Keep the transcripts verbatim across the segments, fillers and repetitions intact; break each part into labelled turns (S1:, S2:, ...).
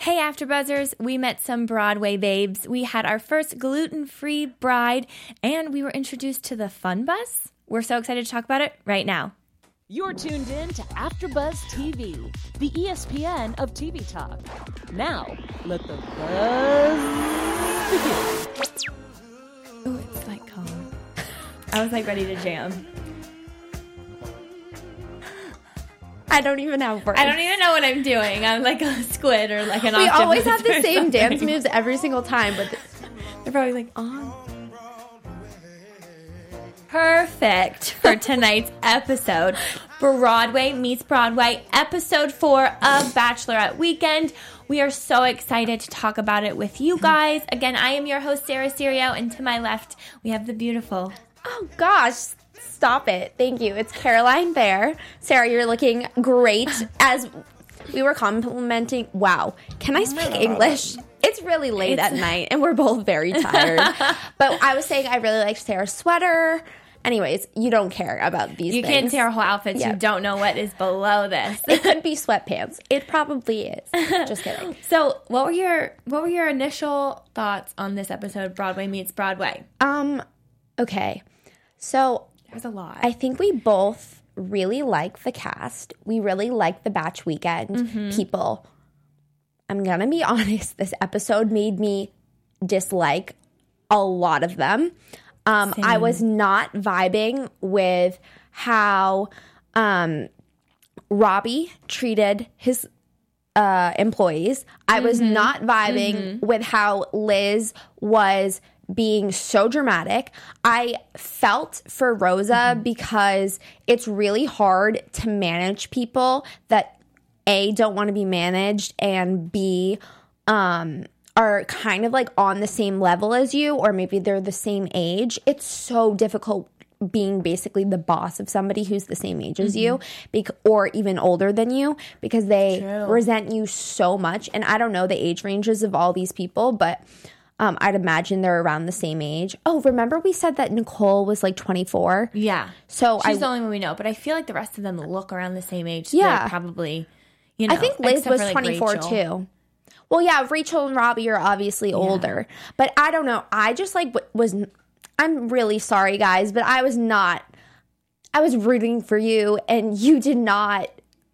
S1: Hey, AfterBuzzers, we met some Broadway babes. We had our first gluten-free bride, and we were introduced to the Fun Bus. We're so excited to talk about it right now.
S2: You're tuned in to AfterBuzz T V, the E S P N of T V talk. Now, let the buzz begin.
S1: Oh, it's like calm. I was like ready to jam.
S3: I don't even have words.
S1: I don't even know what I'm doing. I'm like a squid or like an
S3: We
S1: octopus
S3: always have the
S1: or
S3: same
S1: something.
S3: dance moves every single time, but
S1: They're probably like, on. Perfect for tonight's episode. Broadway meets Broadway, episode four of Bachelorette Weekend. We are so excited to talk about it with you guys. Again, I am your host, Sarah Serio, and to my left, we have the beautiful...
S3: oh gosh, stop it. Thank you. It's Caroline Bear. Sarah, you're looking great. As we were complimenting, wow, can I speak English? It's really late
S1: It's-
S3: at night, and we're both very tired. But I was saying I really liked Sarah's sweater. Anyways, you don't care about these
S1: You
S3: things.
S1: can't see our whole outfits.
S3: Yeah.
S1: You don't know what is below this.
S3: It could be sweatpants. It probably is. Just kidding.
S1: So, what were your what were your initial thoughts on this episode, Broadway meets Broadway?
S3: Um, okay. So
S1: There's a lot.
S3: I think we both really like the cast. We really like the Batch Weekend
S1: Mm-hmm.
S3: people. I'm going to be honest. This episode made me dislike a lot of them. Um, I was not vibing with how um, Robbie treated his uh, employees. I was
S1: Mm-hmm.
S3: not vibing with how Liz was being so dramatic. I felt for Rosa
S1: Mm-hmm.
S3: because it's really hard to manage people that A, don't want to be managed, and B, um, are kind of like on the same level as you, or maybe they're the same age. It's so difficult being basically the boss of somebody who's the same age as you, bec- or even older than you, because they
S1: True.
S3: resent you so much. And I don't know the age ranges of all these people, but um, I'd imagine they're around the same age. Oh, remember we said that Nicole was like twenty-four?
S1: yeah.
S3: So
S1: She's
S3: I,
S1: the only one we know, but I feel like the rest of them look around the same age. So
S3: Yeah.
S1: they're probably, you know.
S3: I think Liz
S1: except
S3: was
S1: for, like,
S3: twenty-four
S1: Rachel.
S3: too. Well, yeah, Rachel and Robbie are obviously older, but I don't know. I just like w- was. I'm really sorry, guys, but I was not. I was rooting for you, and you did not.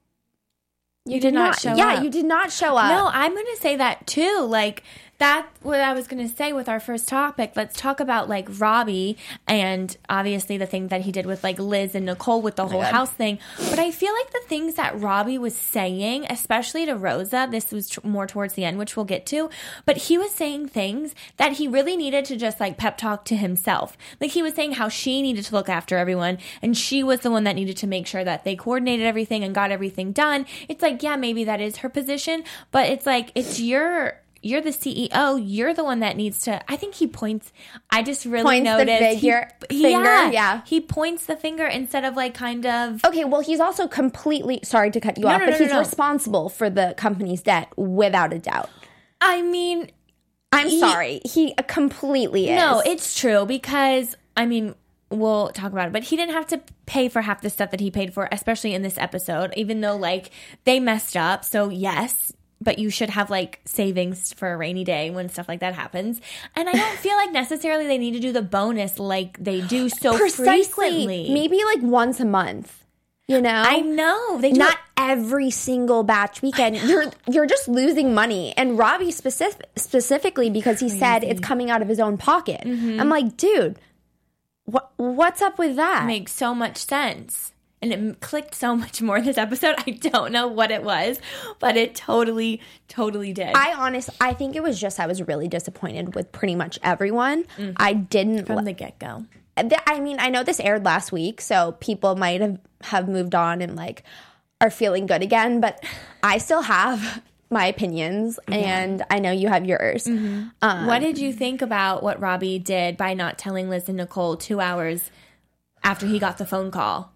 S1: You did not show
S3: yeah,
S1: up.
S3: you did not show up.
S1: No, I'm going to say that too. Like, that's what I was going to say with our first topic. Let's talk about, like, Robbie and obviously the thing that he did with, like, Liz and Nicole with the whole
S3: God.
S1: house thing. But I feel like the things that Robbie was saying, especially to Rosa, this was tr- more towards the end, which we'll get to, but he was saying things that he really needed to just, like, pep talk to himself. Like, he was saying how she needed to look after everyone, and she was the one that needed to make sure that they coordinated everything and got everything done. It's like, yeah, maybe that is her position, but it's like, it's your... You're the C E O. You're the one that needs to. I think he points. I just really
S3: Points the
S1: noticed.
S3: figure-
S1: he,
S3: finger,
S1: yeah,
S3: yeah.
S1: He points the finger instead of like kind of.
S3: Okay, well, he's also completely sorry to cut you
S1: No,
S3: off,
S1: no,
S3: but
S1: no, no,
S3: he's
S1: no.
S3: responsible for the company's debt without a doubt.
S1: I mean,
S3: I'm
S1: He-
S3: sorry, he completely is.
S1: no, it's true because I mean. We'll talk about it, but he didn't have to pay for half the stuff that he paid for, especially in this episode, even though like they messed up. So yes, but you should have like savings for a rainy day when stuff like that happens. And I don't feel like necessarily they need to do the bonus like they do so
S3: precisely.
S1: frequently.
S3: Maybe like once a month. You know,
S1: I know they do
S3: not
S1: it-
S3: every single batch weekend. You're you're just losing money. And Robbie specific, specifically because he said it's coming out of his own pocket.
S1: Mm-hmm.
S3: I'm like, dude, what what's up with that?
S1: makes so much sense. And it clicked so much more this episode. I don't know what it was, but it totally, totally did.
S3: I honest, I think it was just I was really disappointed with pretty much everyone. I didn't.
S1: From
S3: li-
S1: the get-go.
S3: th- I mean, I know this aired last week, so people might have, have moved on and like are feeling good again, but I still have my opinions, and I know you have yours. Um,
S1: What did you think about what Robbie did by not telling Liz and Nicole two hours after he got the phone call?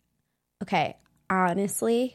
S3: Okay, honestly,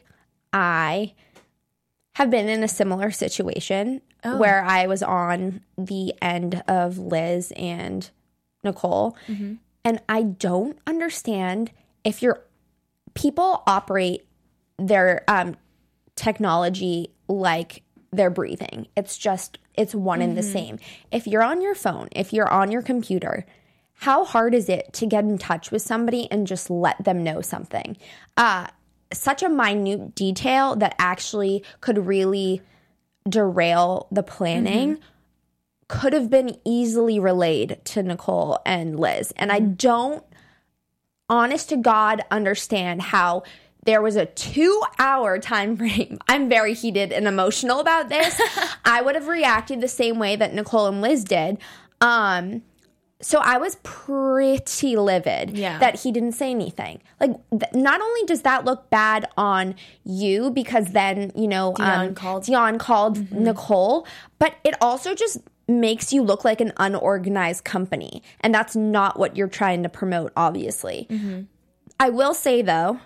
S3: I have been in a similar situation
S1: Oh.
S3: where I was on the end of Liz and Nicole, and I don't understand if you're people operate their um, technology like they're breathing. It's just, it's one mm-hmm. and the same. If you're on your phone, if you're on your computer, how hard is it to get in touch with somebody and just let them know something? Uh, such a minute detail that actually could really derail the planning mm-hmm. could have been easily relayed to Nicole and Liz. And I don't, honest to God, understand how there was a two-hour time frame. I'm very heated and emotional about this. I would have reacted the same way that Nicole and Liz did. Um, so I was pretty livid
S1: yeah.
S3: that he didn't say anything. Like, th- not only does that look bad on you because then, you know,
S1: Dion
S3: um,
S1: called,
S3: Dion called
S1: mm-hmm.
S3: Nicole, but it also just makes you look like an unorganized company. And that's not what you're trying to promote, obviously.
S1: Mm-hmm.
S3: I will say, though,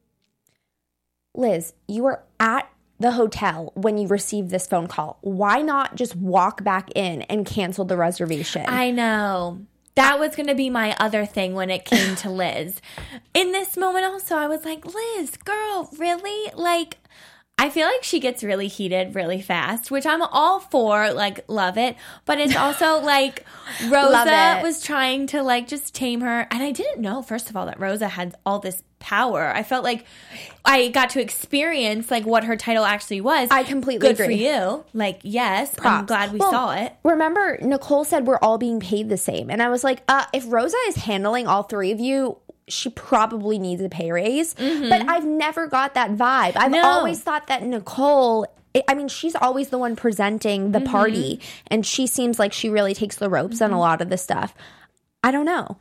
S3: Liz, you were at the hotel when you received this phone call. Why not just walk back in and cancel the reservation?
S1: I know. That was going to be my other thing when it came to Liz. In this moment also, I was like, Liz, girl, really? Like, I feel like she gets really heated really fast, which I'm all for, like, love it. But it's also like Rosa was trying to, like, just tame her. And I didn't know, first of all, that Rosa had all this power. I felt like I got to experience, like, what her title actually was.
S3: I completely
S1: Good
S3: agree.
S1: for you. Like, yes,
S3: Props.
S1: I'm glad we
S3: well,
S1: saw it.
S3: Remember, Nicole said we're all being paid the same. And I was like, uh, if Rosa is handling all three of you, she probably needs a pay raise. Mm-hmm. But I've never got that vibe. I've
S1: no.
S3: always thought that Nicole, I mean, she's always the one presenting the mm-hmm. party. And she seems like she really takes the ropes mm-hmm. on a lot of the stuff. I don't know.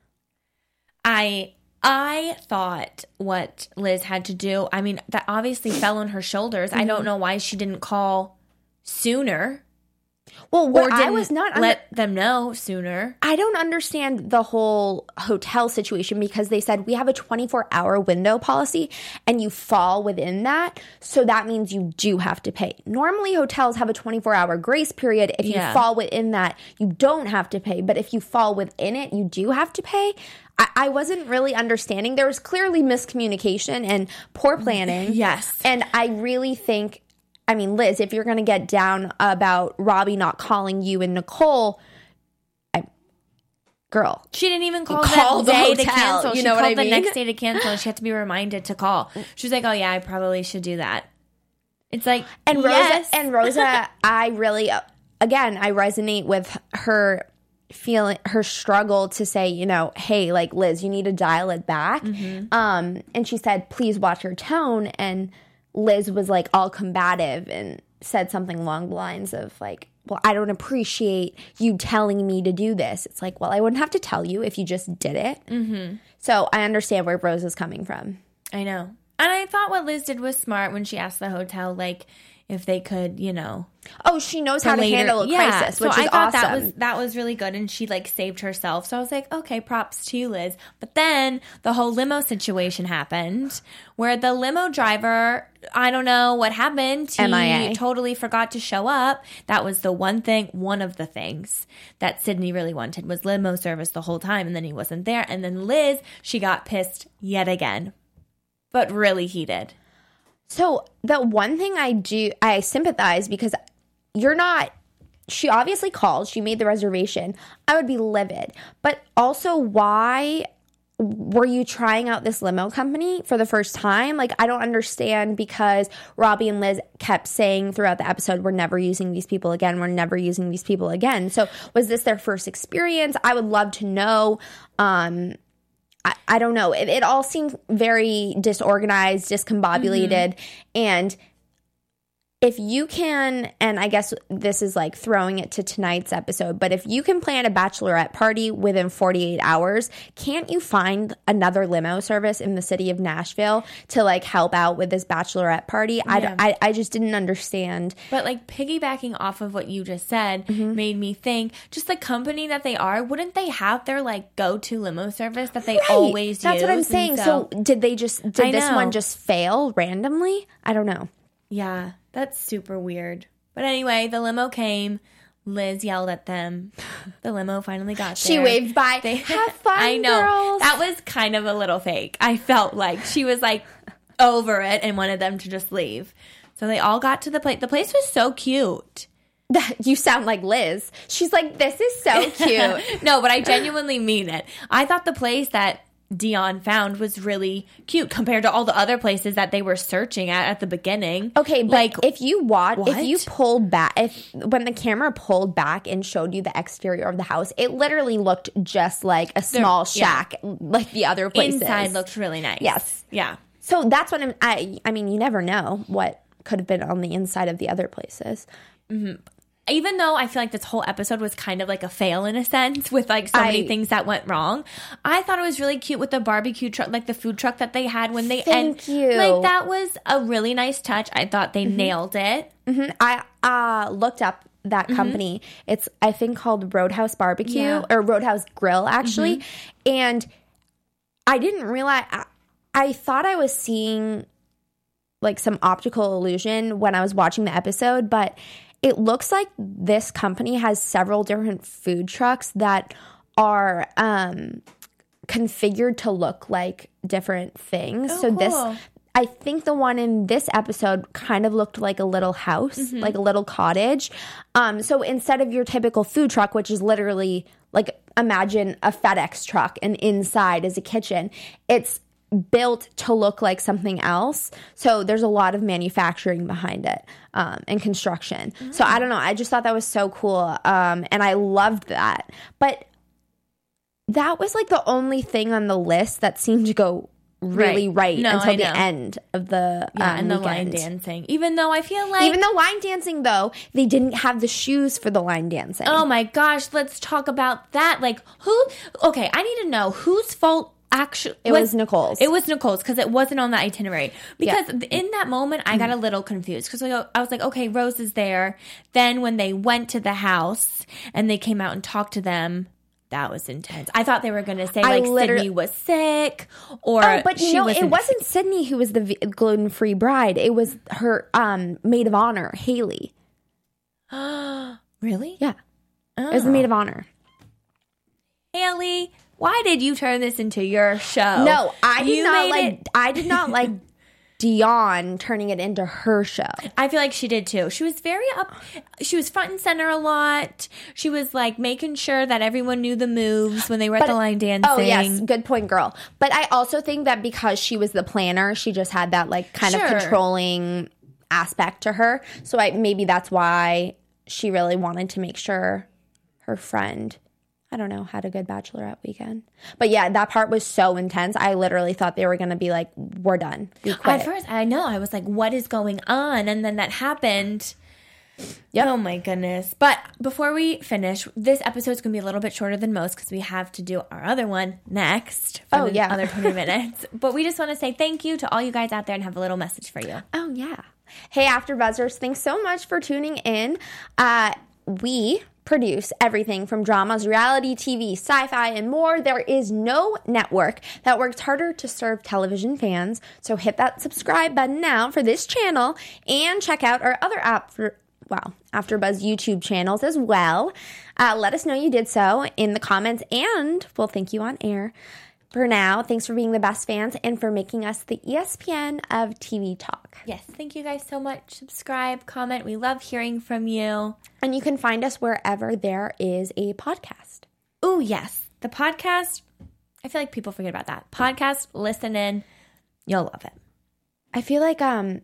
S1: I... I thought what Liz had to do, I mean, that obviously fell on her shoulders. Mm-hmm. I don't know why she didn't call sooner.
S3: Well, what
S1: or didn't
S3: I was not under-
S1: let them know sooner.
S3: I don't understand the whole hotel situation because they said we have a twenty-four hour window policy and you fall within that. So that means you do have to pay. Normally hotels have a twenty-four hour grace period. If
S1: Yeah.
S3: you fall within that, you don't have to pay. But if you fall within it, you do have to pay. I, I wasn't really understanding. There was clearly miscommunication and poor planning.
S1: Yes.
S3: And I really think, I mean, Liz, if you're going to get down about Robbie not calling you and Nicole, I, girl.
S1: She didn't even call,
S3: call
S1: that day
S3: the
S1: to
S3: hotel,
S1: cancel.
S3: you
S1: She
S3: know what
S1: called
S3: I mean?
S1: the next day to cancel, and she had to be reminded to call. She was like, oh, yeah, I probably should do that. It's like,
S3: and Rosa,
S1: yes.
S3: and Rosa, I really, again, I resonate with her feeling, her struggle to say, you know, hey, like, Liz, you need to dial it back. Mm-hmm. Um, and she said, please watch your tone. And Liz was like all combative and said something along the lines of like, well, I don't appreciate you telling me to do this. It's like, well, I wouldn't have to tell you if you just did it. Mm-hmm. So I understand where Rosa's coming from.
S1: I know. And I thought what Liz did was smart when she asked the hotel, like, if they could, you know.
S3: Oh, she knows how
S1: later.
S3: to handle a
S1: yeah.
S3: crisis,
S1: so
S3: which
S1: I
S3: is
S1: thought
S3: awesome.
S1: That was, that was really good, and she, like, saved herself. So I was like, okay, props to you, Liz. But then the whole limo situation happened where the limo driver, I don't know what happened. He
S3: M I A.
S1: totally forgot to show up. That was the one thing, one of the things that Sydney really wanted was limo service the whole time, and then he wasn't there. And then Liz, she got pissed yet again, but really heated.
S3: So the one thing I do, I sympathize because you're not, she obviously called, she made the reservation. I would be livid. But also, why were you trying out this limo company for the first time? Like, I don't understand because Robbie and Liz kept saying throughout the episode, we're never using these people again. We're never using these people again. So was this their first experience? I would love to know. Um, I, I don't know. It, it all seemed very disorganized, discombobulated. Mm-hmm. And if you can, and I guess this is like throwing it to tonight's episode, but if you can plan a bachelorette party within forty-eight hours, can't you find another limo service in the city of Nashville to like help out with this bachelorette party?
S1: Yeah.
S3: I, I, I just didn't understand.
S1: But like piggybacking off of what you just said mm-hmm. made me think, just the company that they are, wouldn't they have their like go-to limo service that they
S3: right.
S1: always
S3: That's
S1: use?
S3: That's what I'm saying. So, so did they just, did
S1: I
S3: this
S1: know.
S3: one just fail randomly? I don't know.
S1: Yeah, that's super weird. But anyway, the limo came. Liz yelled at them. The limo finally got there.
S3: She waved by. They have fun,
S1: I know.
S3: girls.
S1: That was kind of a little fake. I felt like she was like over it and wanted them to just leave. So they all got to the place. The place was so cute.
S3: You sound like Liz. She's like, this is so cute.
S1: No, but I genuinely mean it. I thought the place that Dion found was really cute compared to all the other places that they were searching at at the beginning.
S3: Okay, but like, if you watch,
S1: what?
S3: if you pulled back, if when the camera pulled back and showed you the exterior of the house, it literally looked just like a small shack, yeah. like the other places.
S1: Inside looked really nice.
S3: Yes.
S1: Yeah.
S3: So that's what I'm, I, I mean, you never know what could have been on the inside of the other places.
S1: Mm-hmm. Even though I feel like this whole episode was kind of like a fail in a sense with like so many
S3: I,
S1: things that went wrong, I thought it was really cute with the barbecue truck, like the food truck that they had when they
S3: Thank
S1: and,
S3: you.
S1: Like that was a really nice touch. I thought they mm-hmm. nailed it.
S3: Mm-hmm. I uh, looked up that company. Mm-hmm. It's I think called Roadhouse Barbecue yeah. or Roadhouse Grill actually, mm-hmm. and I didn't realize. I, I thought I was seeing like some optical illusion when I was watching the episode, but it looks like this company has several different food trucks that are um, configured to look like different things.
S1: Oh,
S3: so
S1: cool.
S3: this, I think the one in this episode kind of looked like a little house, mm-hmm. like a little cottage. Um, so instead of your typical food truck, which is literally like imagine a FedEx truck and inside is a kitchen, it's built to look like something else. So there's a lot of manufacturing behind it um, and construction. Mm-hmm. So I don't know. I just thought that was so cool. Um, and I loved that. But that was like the only thing on the list that seemed to go really right, right
S1: no,
S3: until
S1: I
S3: the
S1: know.
S3: end of the
S1: yeah,
S3: um,
S1: and the
S3: weekend.
S1: line dancing. Even though I feel like
S3: even the line dancing though, they didn't have the shoes for the line dancing.
S1: Oh my gosh, let's talk about that. Like who? Okay, I need to know whose fault. Actually,
S3: it was, was Nicole's.
S1: It was Nicole's because it wasn't on the itinerary. Because yeah. in that moment, I got a little confused because I was like, okay, Rose is there. Then when they went to the house and they came out and talked to them, that was intense. I thought they were going to say like Sydney was sick or
S3: oh, but you
S1: she
S3: know,
S1: wasn't
S3: it wasn't Sydney who was the v- gluten-free bride. It was her um, maid of honor, Haley.
S1: Really?
S3: Yeah,
S1: oh.
S3: It was the maid of honor,
S1: Haley. Why did you turn this into your show?
S3: No, I did
S1: you
S3: not like.
S1: It-
S3: I did not like Dion turning it into her show.
S1: I feel like she did too. She was very up. She was front and center a lot. She was like making sure that everyone knew the moves when they were at
S3: but,
S1: the line dancing.
S3: Oh yes, good point, girl. But I also think that because she was the planner, she just had that like kind
S1: sure.
S3: of controlling aspect to her. So I maybe that's why she really wanted to make sure her friend, I don't know, had a good bachelorette weekend. But yeah, that part was so intense. I literally thought they were going to be like, we're done. We quit.
S1: At first, I know. I was like, what is going on? And then that happened.
S3: Yep.
S1: Oh my goodness. But before we finish, this episode is going to be a little bit shorter than most because we have to do our other one next for
S3: oh,
S1: the
S3: yeah.
S1: other twenty minutes. But we just want to say thank you to all you guys out there and have a little message for you.
S3: Oh, yeah. Hey, AfterBuzzers, thanks so much for tuning in. Uh, we produce everything from dramas, reality T V, sci-fi, and more. There is no network that works harder to serve television fans. So hit that subscribe button now for this channel and check out our other app for, wow, AfterBuzz YouTube channels as well. Uh, let us know you did so in the comments and we'll thank you on air. For now, thanks for being the best fans and for making us the E S P N of T V talk.
S1: Yes, thank you guys so much. Subscribe, comment. We love hearing from you.
S3: And you can find us wherever there is a podcast.
S1: Oh, yes. The podcast, I feel like people forget about that. Podcast, listen in. You'll love it.
S3: I feel like, um,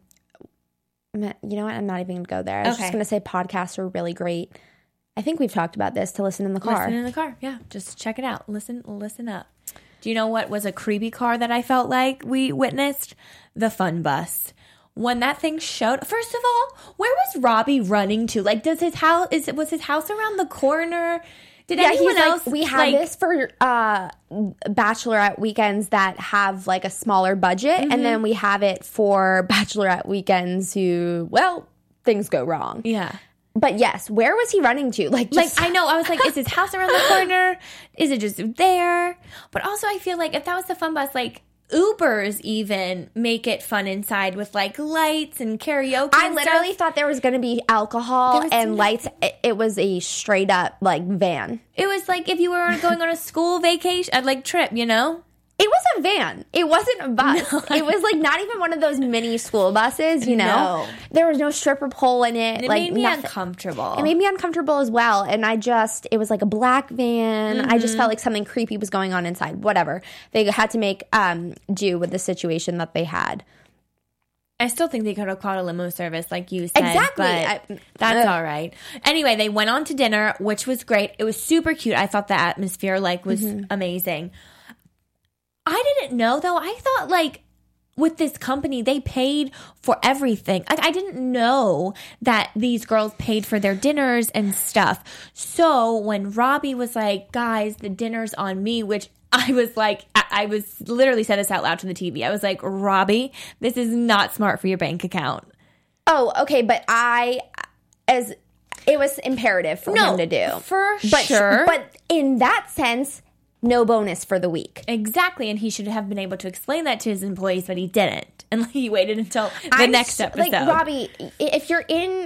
S3: you know what? I'm not even going to go there. I was
S1: okay.
S3: just going to say podcasts are really great. I think we've talked about this to listen in the car.
S1: Listen in the car. Yeah. Just check it out. Listen, listen up. Do you know what was a creepy car that I felt like we witnessed? The Fun Bus. When that thing showed, first of all, where was Robbie running to? Like, does his house, is was his house around the corner? Did
S3: yeah,
S1: anyone
S3: he's
S1: else?
S3: Like, we have
S1: like,
S3: this for uh, bachelorette weekends that have like a smaller budget. Mm-hmm. And then we have it for bachelorette weekends who, well, things go wrong.
S1: Yeah.
S3: But yes, where was he running to? Like, just-
S1: like I know, I was like, is his house around the corner? Is it just there? But also, I feel like if that was the Fun Bus, like Ubers even make it fun inside with like lights and karaoke.
S3: I
S1: and
S3: literally
S1: stuff.
S3: thought there was going to be alcohol and
S1: no-
S3: lights. It, it was a straight up like van.
S1: It was like if you were going on a school vacation, uh, like trip, you know.
S3: It was a van. It wasn't a bus. No. It was like not even one of those mini school buses, you know?
S1: No.
S3: There was no stripper pole in it.
S1: It
S3: like,
S1: made me
S3: nothing.
S1: uncomfortable.
S3: It made me uncomfortable as well. And I just, it was like a black van. Mm-hmm. I just felt like something creepy was going on inside. Whatever. They had to make um, do with the situation that they had.
S1: I still think they could have called a limo service like you said.
S3: Exactly.
S1: But
S3: I,
S1: that's
S3: uh,
S1: all right. Anyway, they went on to dinner, which was great. It was super cute. I thought the atmosphere like was mm-hmm. amazing. I didn't know, though. I thought, like, with this company, they paid for everything. Like, I didn't know that these girls paid for their dinners and stuff. So when Robbie was like, guys, the dinner's on me, which I was like, I, I was literally said this out loud to the T V. I was like, Robbie, this is not smart for your bank account.
S3: Oh, okay. But I, as it was imperative for
S1: no,
S3: him to do.
S1: For
S3: but,
S1: sure.
S3: But in that sense, no bonus for the week.
S1: Exactly. And he should have been able to explain that to his employees, but he didn't. And he waited until the
S3: I'm
S1: next episode.
S3: Like, Robbie, if you're in,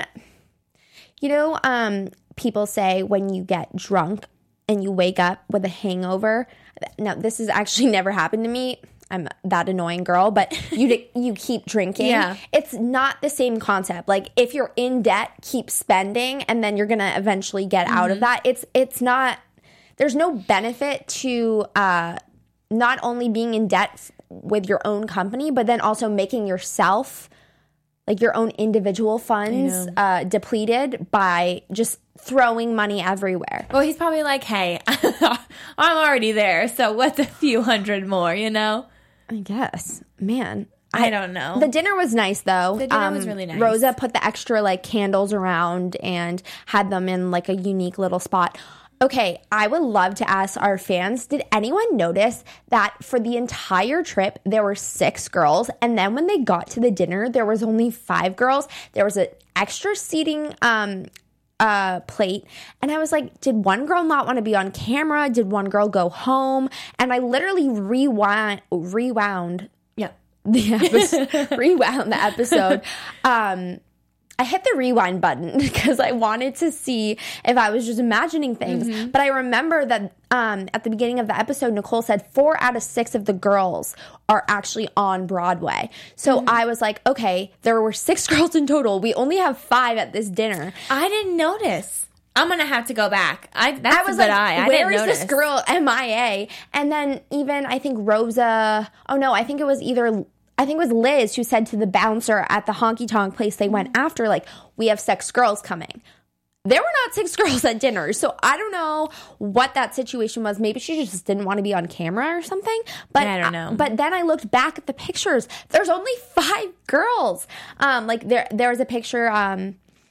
S3: you know, um, people say when you get drunk and you wake up with a hangover. Now, this has actually never happened to me. I'm that annoying girl, but you you keep drinking.
S1: Yeah.
S3: It's not the same concept. Like, if you're in debt, keep spending, and then you're going to eventually get mm-hmm. out of that. It's It's not... There's no benefit to uh, not only being in debt f- with your own company, but then also making yourself, like your own individual funds, uh, depleted by just throwing money everywhere.
S1: Well, he's probably like, hey, I'm already there, so what's a few hundred more, you know?
S3: I guess. Man.
S1: I, I don't know.
S3: The dinner was nice, though.
S1: The dinner
S3: um,
S1: was really nice.
S3: Rosa put the extra, like, candles around and had them in, like, a unique little spot. Okay, I would love to ask our fans, did anyone notice that for the entire trip, there were six girls, and then when they got to the dinner, there was only five girls? There was an extra seating um, uh, plate, and I was like, did one girl not want to be on camera? Did one girl go home? And I literally rewound, rewound
S1: yeah.
S3: the episode, rewound the episode, um, I hit the rewind button because I wanted to see if I was just imagining things. Mm-hmm. But I remember that um, at the beginning of the episode, Nicole said four out of six of the girls are actually on Broadway. So mm-hmm. I was like, okay, there were six girls in total. We only have five at this dinner.
S1: I didn't notice. I'm going to have to go back. I, that's
S3: I was
S1: a good
S3: like,
S1: eye. I
S3: where
S1: didn't
S3: is
S1: notice.
S3: this girl M I A? And then even, I think Rosa, oh no, I think it was either... I think it was Liz who said to the bouncer at the honky tonk place they went after, like, we have six girls coming. There were not six girls at dinner. So I don't know what that situation was. Maybe she just didn't want to be on camera or something. But
S1: yeah, I don't know.
S3: But then I looked back at the pictures. There's only five girls. Um, like there, there was a picture um,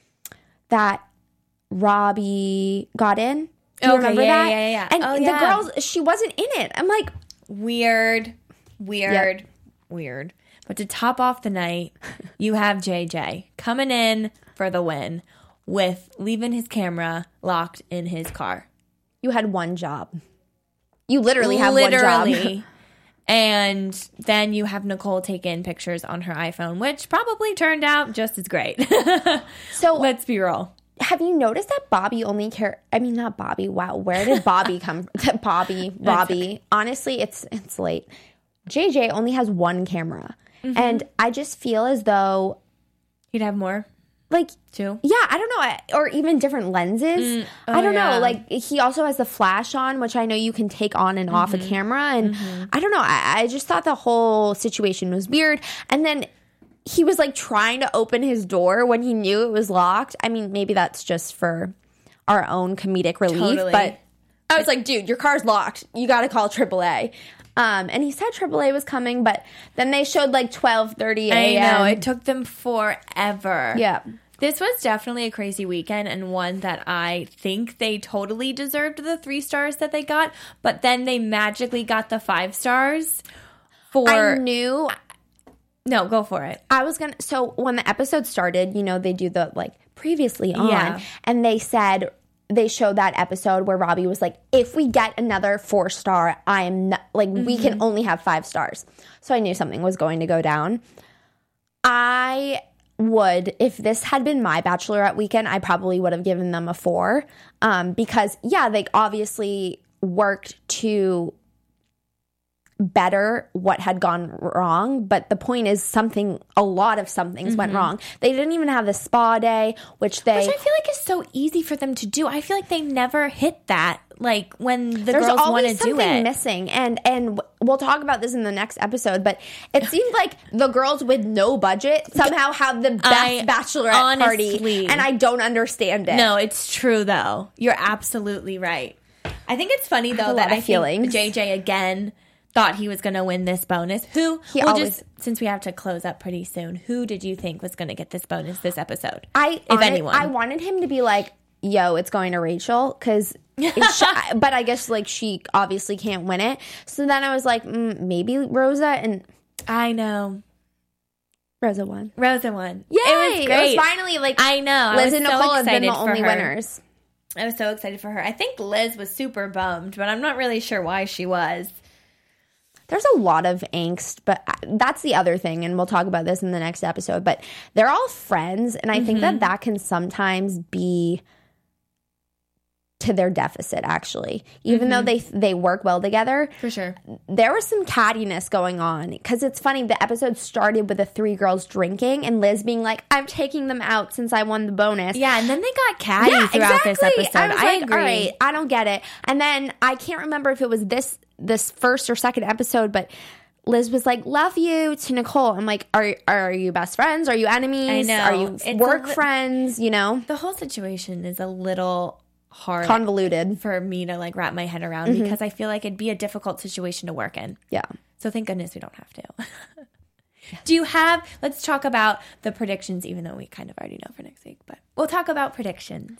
S3: that Robbie got in. Do you
S1: okay,
S3: remember
S1: yeah,
S3: that?
S1: yeah, yeah, yeah.
S3: And
S1: oh,
S3: the
S1: yeah.
S3: girls, she wasn't in it. I'm like,
S1: weird, weird.
S3: Yep.
S1: Weird. But to top off the night, you have J J coming in for the win with leaving his camera locked in his car.
S3: You had one job. You literally have
S1: literally.
S3: one job.
S1: And then you have Nicole taking pictures on her iPhone, which probably turned out just as great.
S3: So
S1: let's be real.
S3: Have you noticed that Bobby only care? I mean, not Bobby. Wow, where did Bobby come? Bobby, Robbie. Okay. Honestly, it's it's late. J J only has one camera. Mm-hmm. And I just feel as though...
S1: He'd have more?
S3: Like...
S1: Two?
S3: Yeah, I don't know. Or even different lenses. Mm, oh, I don't yeah. know. Like, he also has the flash on, which I know you can take on and mm-hmm. off a camera. And mm-hmm. I don't know. I, I just thought the whole situation was weird. And then he was, like, trying to open his door when he knew it was locked. I mean, maybe that's just for our own comedic relief.
S1: Totally.
S3: But I was like, dude, your car's locked. You got to call triple A. Um, and he said triple A was coming, but then they showed like twelve thirty a.m.
S1: I know. It took them forever.
S3: Yeah.
S1: This was definitely a crazy weekend and one that I think they totally deserved the three stars that they got, but then they magically got the five stars for...
S3: I knew...
S1: No, go for it.
S3: I was going to... So when the episode started, you know, they do the like previously on,
S1: yeah.
S3: and they said... They showed that episode where Robbie was like, if we get another four star, I am not, like, mm-hmm. we can only have five stars. So I knew something was going to go down. I would, if this had been my Bachelorette weekend, I probably would have given them a four. Um, because, yeah, they obviously worked to better what had gone wrong, but the point is something a lot of some things mm-hmm. went wrong. They didn't even have the spa day, which they
S1: which I feel like is so easy for them to do. I feel like they never hit that, like when the
S3: There's
S1: girls want to do
S3: something
S1: it
S3: missing, and and we'll talk about this in the next episode, but it seems like the girls with no budget somehow have the best
S1: I,
S3: bachelorette
S1: honestly,
S3: party, and I don't understand it.
S1: No, it's true though. You're absolutely right. I think it's funny though
S3: I
S1: that I
S3: feelings.
S1: think J J again thought he was going to win this bonus. Who,
S3: he
S1: we'll
S3: always,
S1: just, since we have to close up pretty soon, who did you think was going to get this bonus this episode?
S3: I,
S1: if
S3: on
S1: anyone.
S3: It, I wanted him to be like, yo, it's going to Rachel, because, but I guess like she obviously can't win it. So then I was like, mm, maybe Rosa, and
S1: I know.
S3: Rosa won.
S1: Rosa won.
S3: Yay!
S1: It was great.
S3: It was finally like,
S1: I know.
S3: Liz
S1: I was
S3: and
S1: so
S3: Nicole have been
S1: excited
S3: the
S1: for
S3: only
S1: her.
S3: winners.
S1: I was so excited for her. I think Liz was super bummed, but I'm not really sure why she was.
S3: There's a lot of angst, but that's the other thing, and we'll talk about this in the next episode, but they're all friends, and I mm-hmm. think that that can sometimes be to their deficit, actually. Even mm-hmm. though they they work well together.
S1: For sure.
S3: There was some cattiness going on, because it's funny, the episode started with the three girls drinking, and Liz being like, I'm taking them out since I won the bonus.
S1: Yeah, and then they got catty
S3: yeah,
S1: throughout
S3: exactly.
S1: this episode.
S3: I was
S1: I
S3: like,
S1: agree.
S3: all right, I don't get it. And then I can't remember if it was this this first or second episode, but Liz was like, love you to Nicole. I'm like, are are you best friends? Are you enemies?
S1: I know.
S3: Are you
S1: It's
S3: work
S1: li-
S3: friends? You know?
S1: The whole situation is a little hard.
S3: Convoluted.
S1: For me to like wrap my head around mm-hmm. because I feel like it'd be a difficult situation to work in.
S3: Yeah.
S1: So thank goodness we don't have to. Yes. Do you have, let's talk about the predictions, even though we kind of already know for next week, but we'll talk about predictions.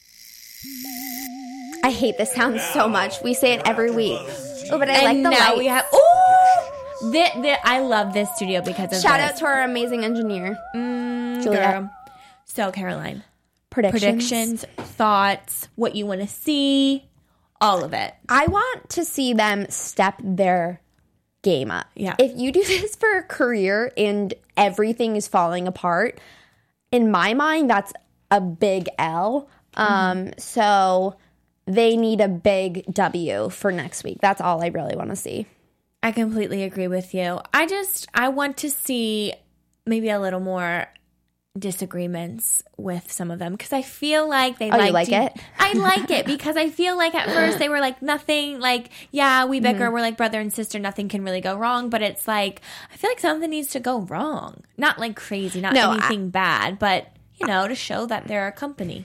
S3: I hate this sound so much. We say it every week. Oh, but I
S1: and
S3: like the
S1: now
S3: lights.
S1: we have. Ooh, the, the, I love this studio because of
S3: Shout
S1: this.
S3: out to our amazing engineer,
S1: mm,
S3: Juliet.
S1: Girl. So Caroline,
S3: predictions,
S1: predictions, thoughts, what you want to see, all of it.
S3: I want to see them step their game up.
S1: Yeah.
S3: If you do this for a career and everything is falling apart, in my mind, that's a big L. Mm-hmm. Um, so they need a big W for next week. That's all I really want to see.
S1: I completely agree with you. I just, I want to see maybe a little more disagreements with some of them because I feel like they
S3: oh,
S1: like,
S3: you like
S1: to,
S3: it?
S1: I like it because I feel like at first they were like nothing, like, yeah, we bicker,
S3: Mm-hmm.
S1: we're like brother and sister, nothing can really go wrong, but it's like, I feel like something needs to go wrong. Not like crazy, not
S3: No,
S1: anything
S3: I,
S1: bad, but, you know, to show that they're a company.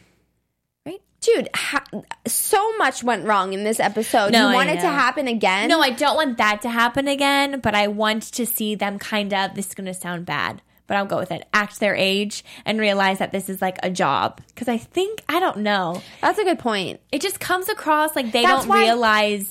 S3: Dude, ha- so much went wrong in this episode.
S1: No,
S3: you want
S1: I
S3: it to
S1: know.
S3: happen again?
S1: No, I don't want that to happen again, but I want to see them kind of, this is going to sound bad, but I'll go with it, act their age and realize that this is like a job. Because I think, I don't know.
S3: That's a good point.
S1: It just comes across like they
S3: That's
S1: don't
S3: why-
S1: realize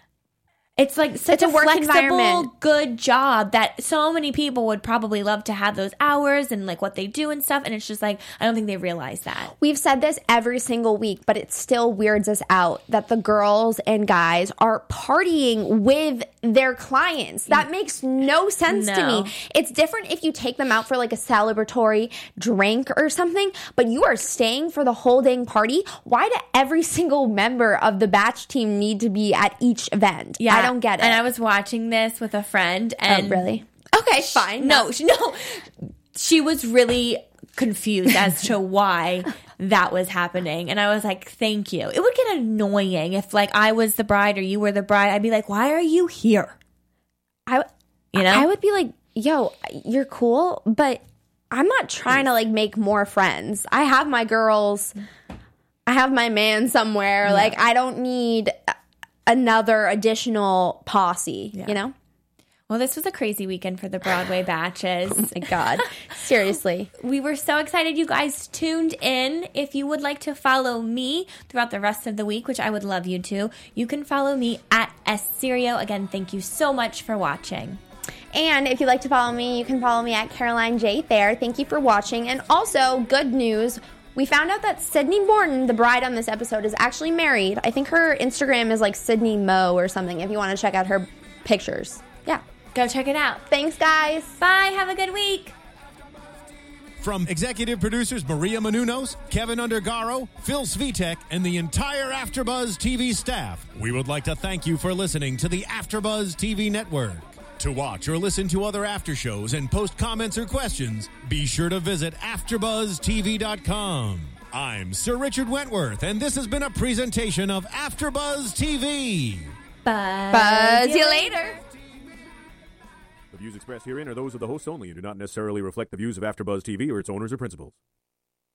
S1: it's like such
S3: It's a
S1: a,
S3: work
S1: flexible,
S3: environment.
S1: good job that so many people would probably love to have those hours and like what they do and stuff. And it's just like, I don't think they realize that.
S3: We've said this every single week, but it still weirds us out that the girls and guys are partying with their clients. That makes no sense to
S1: No.
S3: me. It's different if you take them out for like a celebratory drink or something, but you are staying for the whole dang party. Why do every single member of the batch team need to be at each event?
S1: Yeah.
S3: I don't get it.
S1: And I was watching this with a friend and
S3: oh, really? Okay, fine.
S1: No, she, no. She was really confused as to why that was happening. And I was like, thank you. It would get annoying if like I was the bride or you were the bride. I'd be like, why are you here?
S3: I,
S1: You know?
S3: I would be like, yo, you're cool, but I'm not trying to like make more friends. I have my girls. I have my man somewhere.
S1: Yeah.
S3: Like, I don't need another additional posse,
S1: Yeah.
S3: you know?
S1: Well, this was a crazy weekend for the Broadway batches.
S3: Oh my God. Seriously.
S1: We were so excited you guys tuned in. If you would like to follow me throughout the rest of the week, which I would love you to, you can follow me at S Serio. Again, thank you so much for watching.
S3: And if you'd like to follow me, you can follow me at Caroline J. Thayer. Thank you for watching. And also, good news. We found out that Sydney Morton, the bride on this episode, is actually married. I think her Instagram is like Sydney Mo or something if you want to check out her pictures. Yeah.
S1: Go check it out.
S3: Thanks, guys.
S1: Bye. Have a good week.
S4: From executive producers Maria Menounos, Kevin Undergaro, Phil Svitek, and the entire AfterBuzz T V staff, we would like to thank you for listening to the AfterBuzz T V network. To watch or listen to other after shows and post comments or questions, be sure to visit after buzz t v dot com. I'm Sir Richard Wentworth, and this has been a presentation of AfterBuzz T V.
S1: Buzz,
S3: Buzz you later.
S5: The views expressed herein are those of the hosts only and do not necessarily reflect the views of AfterBuzz T V or its owners or principals.